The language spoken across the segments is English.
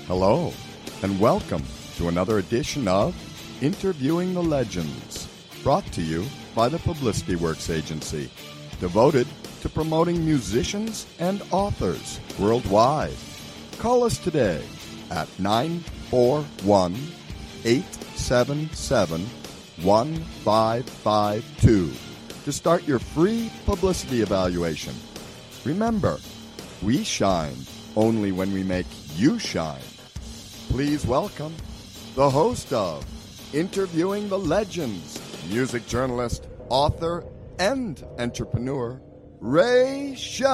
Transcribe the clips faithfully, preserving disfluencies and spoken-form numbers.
Hello, and welcome to another edition of Interviewing the Legends, brought to you by the Publicity Works Agency, devoted to promoting musicians and authors worldwide. Call us today at nine four one, eight seven seven, one five five two to start your free publicity evaluation. Remember, we shine only when we make you shine. Please welcome the host of Interviewing the Legends, music journalist, author, and entrepreneur, Ray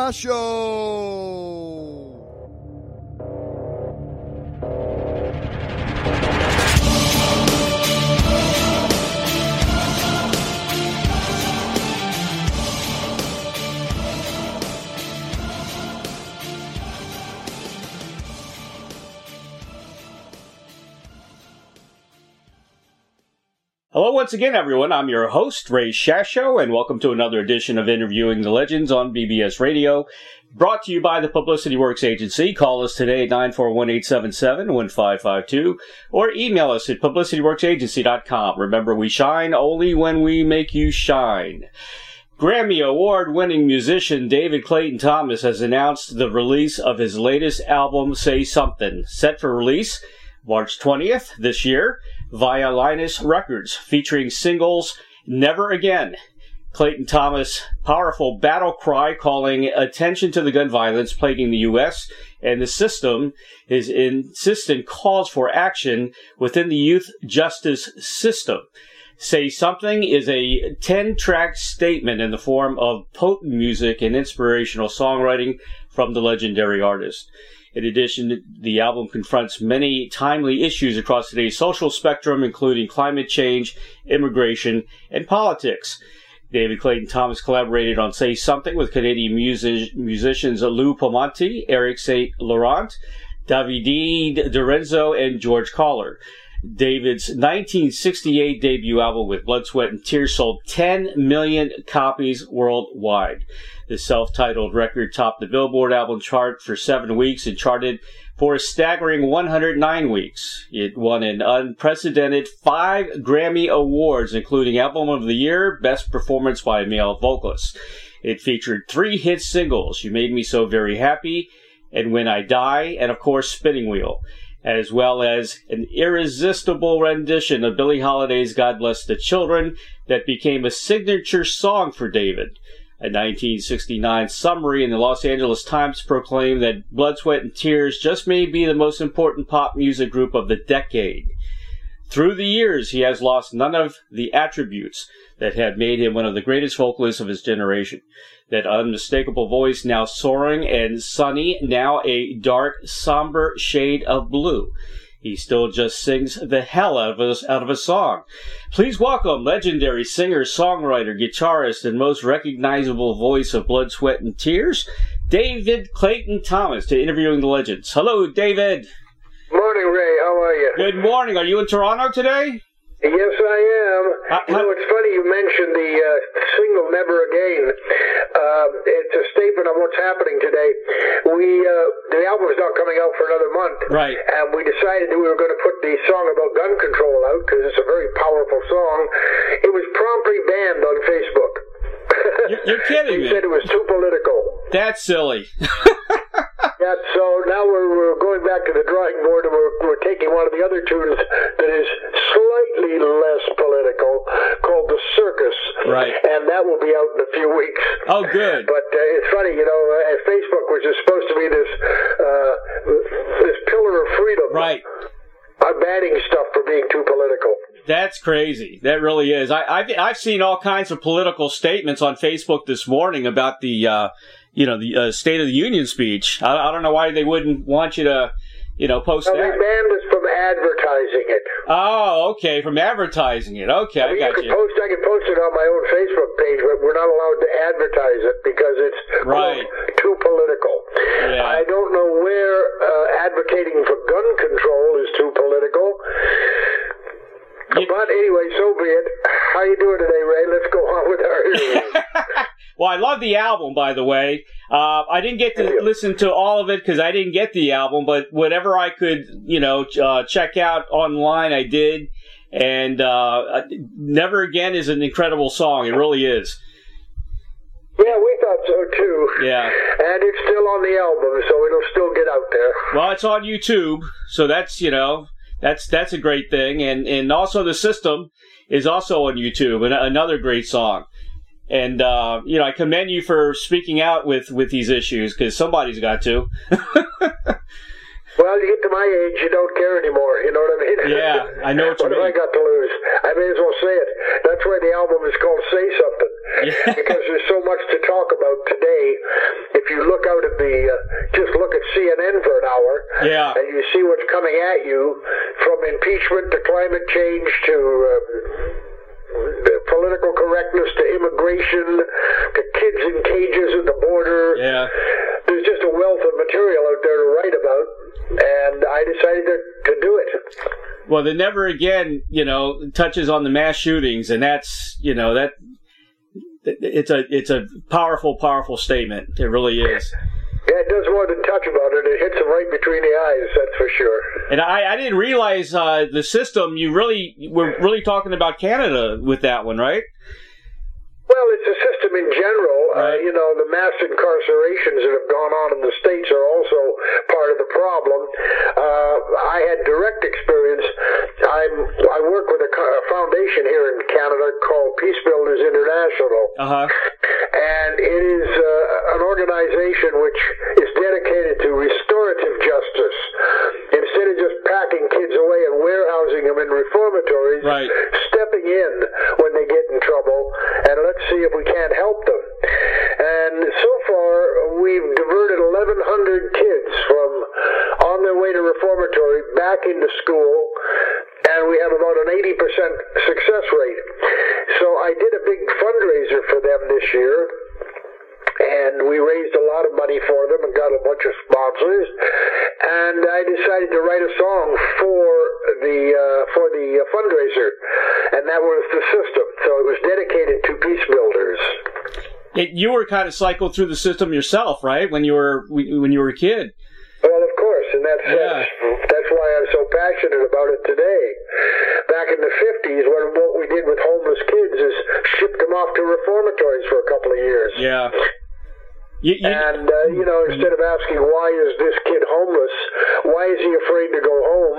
Shasho. Hello once again, everyone. I'm your host, Ray Shasho, and welcome to another edition of Interviewing the Legends on B B S Radio, brought to you by the Publicity Works Agency. Call us today at nine four one, eight seven seven, one five five two or email us at publicity works agency dot com. Remember, we shine only when we make you shine. Grammy Award-winning musician David Clayton Thomas has announced the release of his latest album, Say Something, set for release March twentieth this year via Linus Records, featuring singles Never Again, Clayton Thomas' powerful battle cry calling attention to the gun violence plaguing the U S and the system, his insistent calls for action within the youth justice system. Say Something is a ten-track statement in the form of potent music and inspirational songwriting from the legendary artist. In addition, the album confronts many timely issues across today's social spectrum, including climate change, immigration, and politics. David Clayton Thomas collaborated on Say Something with Canadian music- musicians Lou Pomonti, Eric Saint Laurent, Davide Dorenzo, and George Collar. David's nineteen sixty-eight debut album with Blood, Sweat, and Tears sold ten million copies worldwide. The self-titled record topped the Billboard album chart for seven weeks and charted for a staggering one hundred nine weeks. It won an unprecedented five Grammy Awards, including Album of the Year, Best Performance by a Male Vocalist. It featured three hit singles, You Made Me So Very Happy, and When I Die, and of course Spinning Wheel, as well as an irresistible rendition of Billie Holiday's God Bless the Children that became a signature song for David. A nineteen sixty-nine summary in the Los Angeles Times proclaimed that Blood, Sweat, and Tears just may be the most important pop music group of the decade. Through the years, he has lost none of the attributes that had made him one of the greatest vocalists of his generation. That unmistakable voice, now soaring and sunny, now a dark, somber shade of blue. He still just sings the hell out of a, out of a song. Please welcome legendary singer, songwriter, guitarist, and most recognizable voice of Blood, Sweat, and Tears, David Clayton Thomas, to Interviewing the Legends. Hello, David. Morning, Ray. How are you? Good morning. Are you in Toronto today? Yes, I am. Uh, you know, it's funny you mentioned the uh, single Never Again. Uh, it's a statement on what's happening today. We uh, the album's not coming out for another month. Right. And we decided that we were going to put the song about gun control out because it's a very powerful song. It was promptly banned on Facebook. You're, you're kidding they me. said it was too political. That's silly. Yeah, so now we're, we're going back to the drawing board and we're, we're taking one of the other tunes that is slightly less political called The Circus. Right. And that will be out in a few weeks. Oh, good. But uh, it's funny, you know, uh, Facebook, which is supposed to be this, uh, this pillar of freedom. Right. I'm banning stuff for being too political. That's crazy. That really is. I, I've I've seen all kinds of political statements on Facebook this morning about the, uh, you know, the uh, State of the Union speech. I, I don't know why they wouldn't want you to, you know, post no, that. They banned us from advertising it. Oh, okay, from advertising it. Okay, I, mean, I got you. you. Post, I can post it on my own Facebook page, but we're not allowed to advertise it because it's right. quote, too political. Yeah. I don't know where uh, advocating for gun control is too political. You, but anyway, so be it. How you doing today, Ray? Let's go on with our interview. Well, I love the album, by the way. Uh, I didn't get to listen to all of it because I didn't get the album, but whatever I could, you know, uh, check out online, I did. And uh, Never Again is an incredible song. It really is. Yeah, we thought so too. Yeah. And it's still on the album, so it'll still get out there. Well, it's on YouTube, so that's, you know, that's that's a great thing. And, and also The System is also on YouTube, and another great song. And, uh, you know, I commend you for speaking out with, with these issues, because somebody's got to. Well, you get to my age, you don't care anymore. You know what I mean? Yeah, I know what you what mean. What have I got to lose? I may as well say it. That's why the album is called Say Something. Yeah. Because there's so much to talk about today. If you look out at the, uh, just look at C N N for an hour, yeah, and you see what's coming at you, from impeachment to climate change to um, political correctness to immigration to kids in cages at the border. Yeah. There's just a wealth of material out there to write about. And I decided to, to do it. Well, the Never Again, you know, touches on the mass shootings, and that's, you know, that it's a it's a powerful, powerful statement. It really is. Yeah, it does more than touch about it. It hits them right between the eyes, that's for sure. And I, I didn't realize uh, The System. You really were really talking about Canada with that one, right? Well, it's a system in general. Right. Uh, you know, the mass incarcerations that have gone on in the States are also part of the problem. Uh, I had direct experience. I'm, I work with a, a foundation here in Canada called Peace Builders International. Uh-huh. And it is uh, an organization which is dedicated to restorative justice. Instead of just packing kids away and warehousing them in reformatories, right, stepping in when they get in trouble and let's see if we can't help them. And so far, we've diverted eleven hundred kids from on their way to reformatory back into school, and we have about an eighty percent success rate. So I did a big fundraiser for them this year, and we raised a lot of money for them and got a bunch of sponsors. And I decided to write a song for the uh, for the uh, fundraiser, and that was The System. So it was dedicated to peace builders. It, you were kind of cycled through the system yourself, right? When you were when you were a kid. Well, of course, and that's yeah. uh, that's why I'm so passionate about it today. Back in the fifties, when what we did with homeless kids is shipped them off to reformatories for a couple of years. Yeah. You, you, and, uh, you know, instead of asking, why is this kid homeless? Why is he afraid to go home?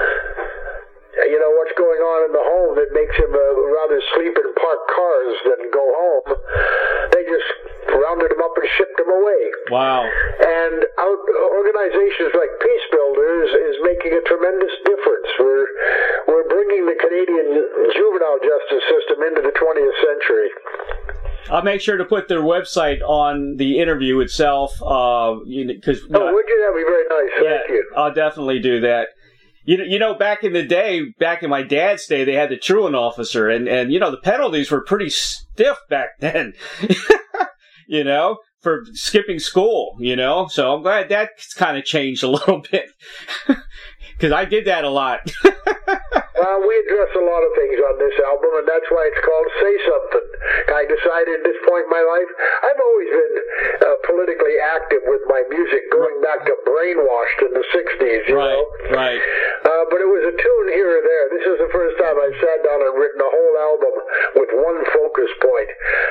You know, what's going on in the home that makes him uh, rather sleep in parked cars than go home? They just rounded him up and shipped him away. Wow. And out, organizations like Peace Builders is making a tremendous difference. We're, we're bringing the Canadian juvenile justice system into the twentieth century. I'll make sure to put their website on the interview itself. Uh, you know, cause, oh, uh, would you? That'd be very nice. Yeah, Thank you. I'll definitely do that. You know, you know, back in the day, back in my dad's day, they had the truant officer, and, and you know, the penalties were pretty stiff back then. You know, for skipping school. You know, so I'm glad that's kind of changed a little bit because I did that a lot. Well, we address a lot of things on this album, and that's why it's called Say Something. I decided at this point in my life, I've always been uh, politically active with my music, going back to Brainwashed in the sixties, you right, know? Right, uh, but it was a tune here or there. This is the first time I've sat down and written a whole album with one focus point.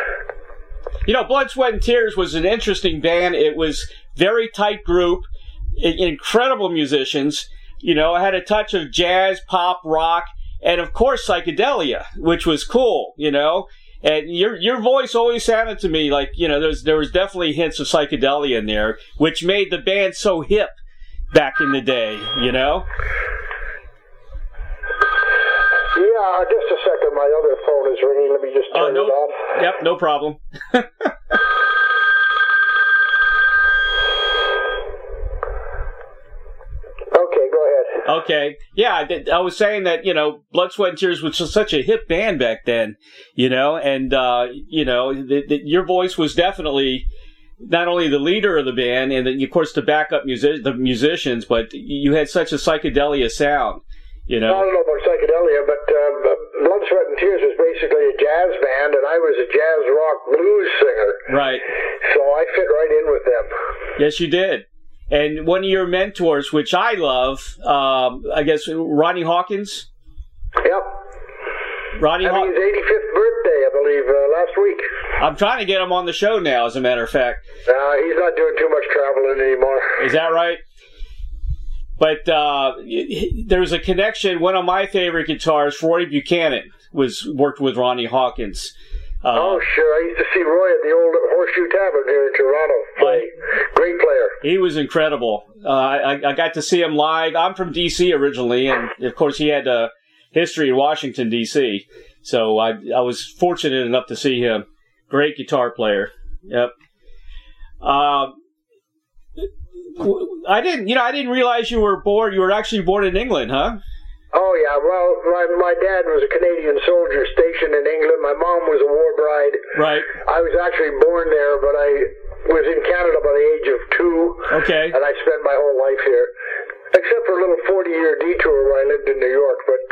You know, Blood, Sweat, and Tears was an interesting band. It was very tight group, incredible musicians. You know, it had a touch of jazz, pop, rock, and of course psychedelia, which was cool, you know. And your your voice always sounded to me like, you know, there's there was definitely hints of psychedelia in there, which made the band so hip back in the day, you know. Yeah, just a second. My other phone is ringing. Let me just turn uh, no, it off. Yep, no problem. Okay. Yeah, I, I was saying that, you know, Blood, Sweat, and Tears was just such a hip band back then, you know, and, uh, you know, the, the, your voice was definitely not only the leader of the band and, the, of course, the backup music, the musicians, but you had such a psychedelia sound, you know. I don't know about psychedelia, but um, Blood, Sweat and Tears was basically a jazz band, and I was a jazz rock blues singer. Right. So I fit right in with them. Yes, you did. And one of your mentors, which I love, um, I guess, Ronnie Hawkins? Yep. Ronnie Having Hawkins. his eighty-fifth birthday, I believe, uh, last week. I'm trying to get him on the show now, as a matter of fact. Uh, he's not doing too much traveling anymore. Is that right? But uh, there's a connection. One of my favorite guitarists, Roy Buchanan, was worked with Ronnie Hawkins. Uh, oh, sure. I used to see Roy at the old Horseshoe Tavern here in Toronto play. Great player. He was incredible. Uh, I, I got to see him live. I'm from D C originally, and of course he had a history in Washington, D C, so I, I was fortunate enough to see him. Great guitar player. Yep. Uh, I didn't, you know, I didn't realize you were born. You were actually born in England, huh? Oh, yeah. Well, my, my dad was a Canadian soldier stationed in England. My mom was a war bride. Right. I was actually born there, but I was in Canada by the age of two. Okay. And I spent my whole life here, except for a little forty-year detour where I lived in New York. But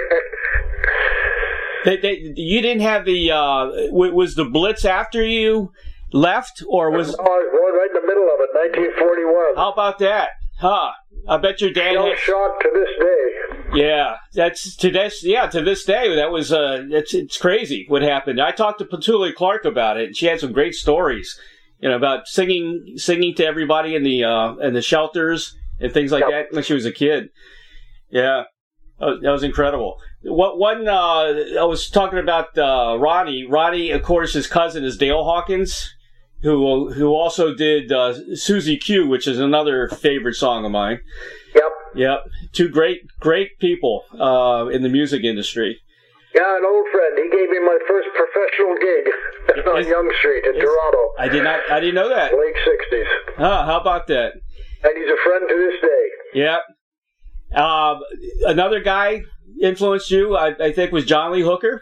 they, they, you didn't have the, uh, was the Blitz after you left, or was... Oh, I was born right in the middle of it, nineteen forty-one. How about that? Huh. I bet your dad Shell had... shock to this day. Yeah, that's to this. Yeah, to this day, that was uh, it's it's crazy what happened. I talked to Petula Clark about it, and she had some great stories, you know, about singing singing to everybody in the uh, in the shelters and things like Yep. that when she was a kid. Yeah, uh, that was incredible. What one? Uh, I was talking about uh, Ronnie. Ronnie, of course, his cousin is Dale Hawkins, who who also did uh, Susie Q, which is another favorite song of mine. Yep. Yep, two great, great people uh, in the music industry. Yeah, an old friend. He gave me my first professional gig on Is- Yonge Street in is- Toronto. I did not, I didn't know that. Late sixties. Huh, how about that? And he's a friend to this day. Yep. Uh, another guy influenced you, I, I think, was John Lee Hooker.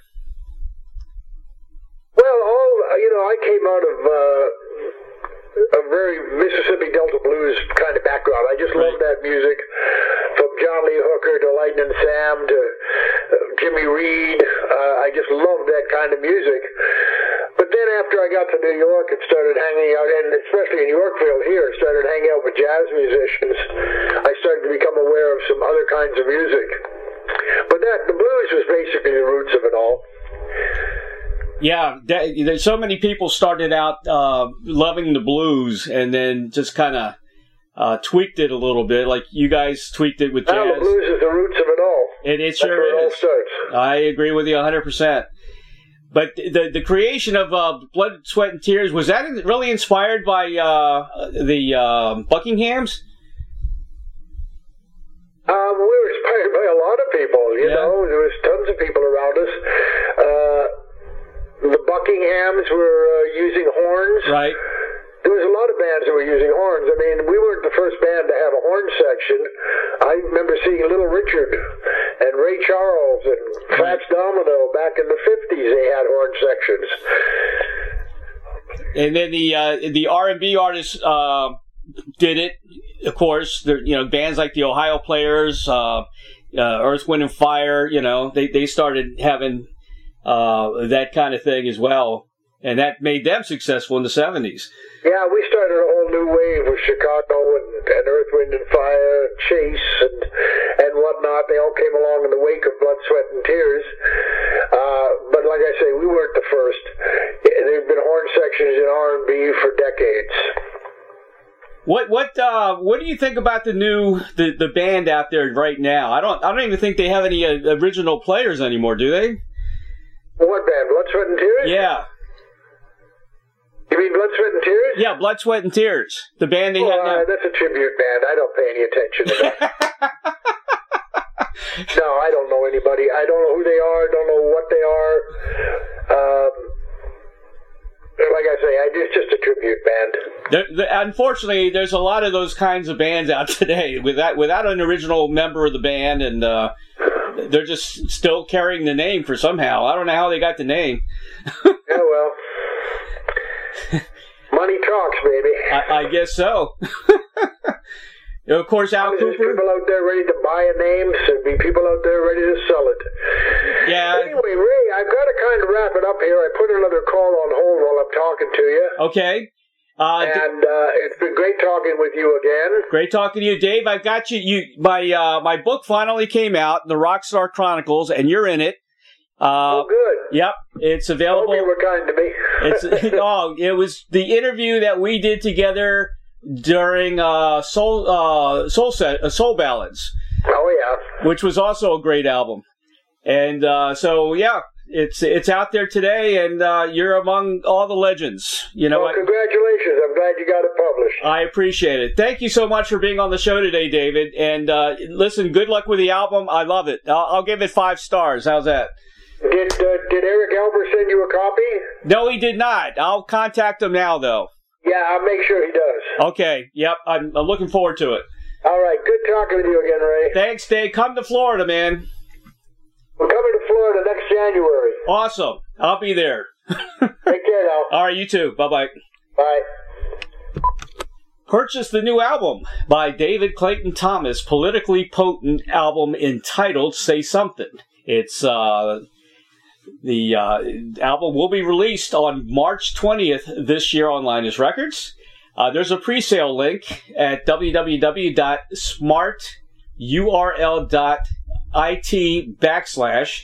Well, all you know, I came out of uh, a very Mississippi Delta blues kind of background. I just Right. loved that music, from John Lee Hooker to Lightning Sam to uh, Jimmy Reed. Uh, I just loved that kind of music. But then after I got to New York and started hanging out, and especially in Yorkville here, started hanging out with jazz musicians, I started to become aware of some other kinds of music. But that the blues was basically the roots of it all. Yeah, that, there's so many people started out uh, loving the blues and then just kind of uh, tweaked it a little bit, like you guys tweaked it with jazz. Now the blues is the roots of it all. It, it That's sure where it all is. starts. I agree with you one hundred percent. But the the creation of uh, Blood, Sweat, and Tears, was that really inspired by uh, the uh, Buckinghams? Um, we were inspired by a lot of people, you Yeah. know. There was tons of people around us. Uh, the Buckinghams were uh, using horns. Right. There was a lot of bands that were using horns. I mean, we weren't the first band to have a horn section. I remember seeing Little Richard and Ray Charles and Fats Domino back in the fifties. They had horn sections. And then the uh, the R and B artists uh, did it. Of course, there, you know, bands like the Ohio Players, uh, uh, Earth, Wind and Fire. You know, they they started having uh, that kind of thing as well, and that made them successful in the seventies. Yeah, we started a whole new wave with Chicago and, and Earth, Wind and Fire, and Chase and and whatnot. They all came along in the wake of Blood, Sweat, and Tears. Uh, but like I say, we weren't the first. There have been horn sections in R and B for decades. What what uh, what do you think about the new the, the band out there right now? I don't I don't even think they have any uh, original players anymore, do they? What band? Blood, Sweat, and Tears? Yeah. You mean Blood, Sweat, and Tears? Yeah, Blood, Sweat, and Tears. The band they Well, have now. uh, that's a tribute band. I don't pay any attention to that. No, I don't know anybody. I don't know who they are. Don't know what they are. Um, like I say, I, it's just a tribute band. There, the, unfortunately, there's a lot of those kinds of bands out today without without an original member of the band, and uh, they're just still carrying the name for somehow. I don't know how they got the name. Yeah, well, money talks, baby. I, I guess so. Of course, Al There's Kooper. people out there ready to buy a name. So there'll be people out there ready to sell it. Yeah. Anyway, Ray, I've got to kind of wrap it up here. I put another call on hold while I'm talking to you. Okay. Uh, and uh, it's been great talking with you again. Great talking to you, Dave. I've got you. You, my uh, my book finally came out, The Rockstar Chronicles, and you're in it. Uh, oh, good. Yep, it's available. Hope you were kind to me. it's oh, it was the interview that we did together during uh, Soul uh, Soul set, uh, Soul Ballads. Oh yeah, which was also a great album. And uh, so yeah, it's it's out there today, and uh, you're among all the legends. You know, well, congratulations! I'm glad you got it published. I appreciate it. Thank you so much for being on the show today, David. And uh, listen, good luck with the album. I love it. I'll, I'll give it five stars. How's that? Did uh, did Eric Alper send you a copy? No, he did not. I'll contact him now, though. Yeah, I'll make sure he does. Okay. Yep. I'm, I'm looking forward to it. All right. Good talking with you again, Ray. Thanks, Dave. Come to Florida, man. We're coming to Florida next January. Awesome. I'll be there. Take care now. All right. You too. Bye-bye. Bye. Purchase the new album by David Clayton Thomas, politically potent album entitled Say Something. It's uh, the uh, album will be released on March twentieth this year on Linus Records. Uh, there's a pre-sale link at w w w dot smart u r l dot i t backslash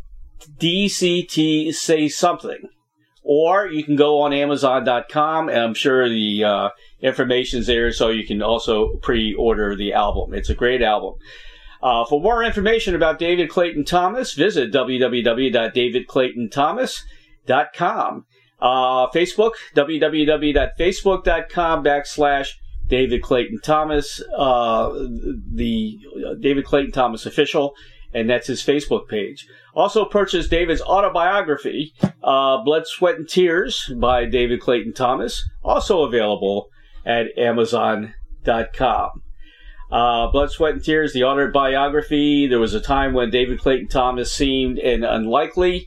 D C T Say Something. Or you can go on amazon dot com, and I'm sure the uh, information's there, so you can also pre-order the album. It's a great album. Uh, for more information about David Clayton Thomas, visit w w w dot david clayton thomas dot com. Uh, Facebook, w w w dot facebook dot com backslash David Clayton Thomas, uh, the David Clayton Thomas official, and that's his Facebook page. Also purchase David's autobiography, uh, Blood, Sweat, and Tears by David Clayton Thomas, also available at amazon dot com. Uh, Blood, Sweat, and Tears, the autobiography. There was a time when David Clayton Thomas seemed an unlikely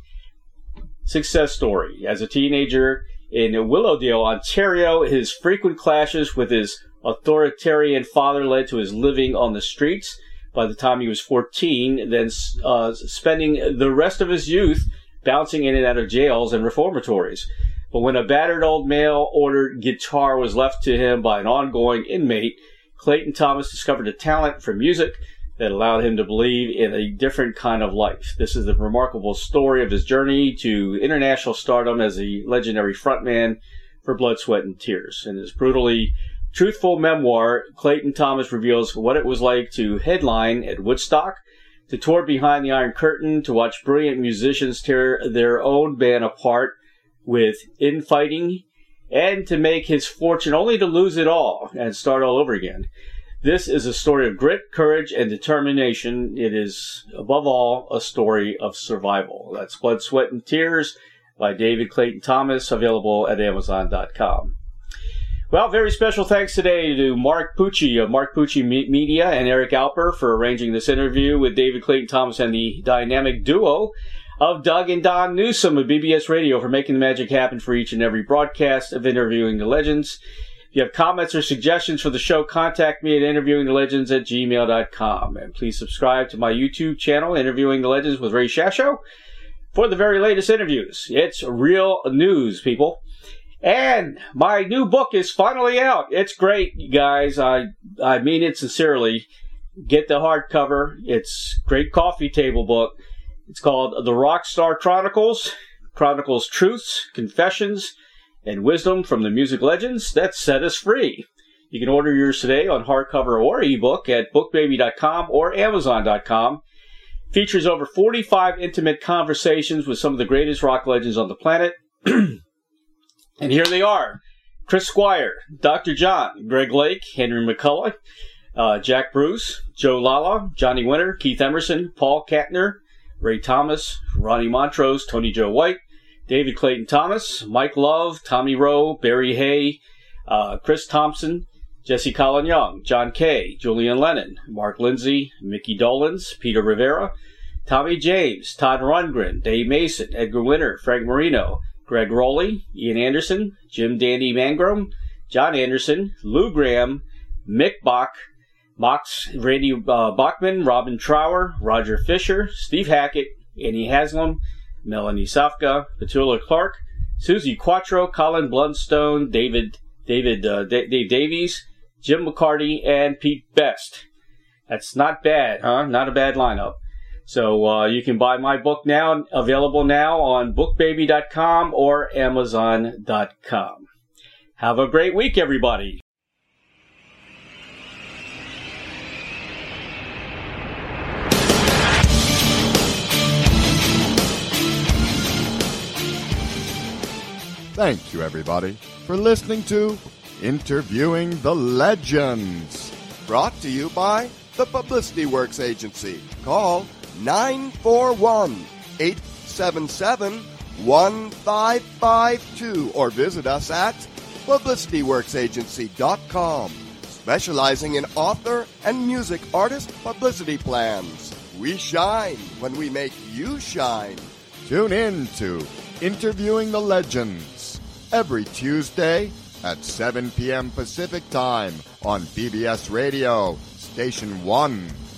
success story. As a teenager in Willowdale, Ontario, his frequent clashes with his authoritarian father led to his living on the streets by the time he was fourteen, then uh, spending the rest of his youth bouncing in and out of jails and reformatories. But when a battered old mail-ordered guitar was left to him by an ongoing inmate, Clayton Thomas discovered a talent for music that allowed him to believe in a different kind of life. This is the remarkable story of his journey to international stardom as a legendary frontman for Blood, Sweat, and Tears. In his brutally truthful memoir, Clayton Thomas reveals what it was like to headline at Woodstock, to tour behind the Iron Curtain, to watch brilliant musicians tear their own band apart with infighting, and to make his fortune only to lose it all and start all over again. This is a story of grit, courage, and determination. It is, above all, a story of survival. That's Blood, Sweat, and Tears by David Clayton Thomas, available at amazon dot com. Well, very special thanks today to Mark Pucci of Mark Pucci Media and Eric Alper for arranging this interview with David Clayton Thomas and the dynamic duo of Doug and Don Newsom of B B S Radio for making the magic happen for each and every broadcast of Interviewing the Legends. If you have comments or suggestions for the show, contact me at interviewing the legends at gmail dot com. And please subscribe to my YouTube channel, Interviewing the Legends with Ray Shasho, for the very latest interviews. It's real news, people. And my new book is finally out. It's great, you guys. I I mean it sincerely. Get the hardcover. It's a great coffee table book. It's called The Rockstar Chronicles. Chronicles truths, confessions, and wisdom from the music legends that set us free. You can order yours today on hardcover or ebook at book baby dot com or amazon dot com. Features over forty-five intimate conversations with some of the greatest rock legends on the planet. And here they are: Chris Squire, Doctor John, Greg Lake, Henry McCullough, uh, Jack Bruce, Joe Lala, Johnny Winter, Keith Emerson, Paul Kantner, Ray Thomas, Ronnie Montrose, Tony Joe White, David Clayton Thomas, Mike Love, Tommy Rowe, Barry Hay, uh, Chris Thompson, Jesse Colin Young, John Kay, Julian Lennon, Mark Lindsay, Mickey Dolans, Peter Rivera, Tommy James, Todd Rundgren, Dave Mason, Edgar Winter, Frank Marino, Greg Rowley, Ian Anderson, Jim Dandy Mangrum, John Anderson, Lou Graham, Mick Bach, Mox, Randy uh, Bachman, Robin Trower, Roger Fisher, Steve Hackett, Annie Haslam, Melanie Safka, Petula Clark, Susie Quattro, Colin Blunstone, David David uh, D- Dave Davies, Jim McCarty, and Pete Best. That's not bad, huh? Not a bad lineup. So uh, you can buy my book now, available now on book baby dot com or amazon dot com. Have a great week, everybody. Thank you, everybody, for listening to Interviewing the Legends. Brought to you by the Publicity Works Agency. Call nine four one, eight seven seven, one five five two or visit us at publicity works agency dot com, specializing in author and music artist publicity plans. We shine when we make you shine. Tune in to Interviewing the Legends every Tuesday at seven p.m. Pacific Time on B B S Radio, Station one.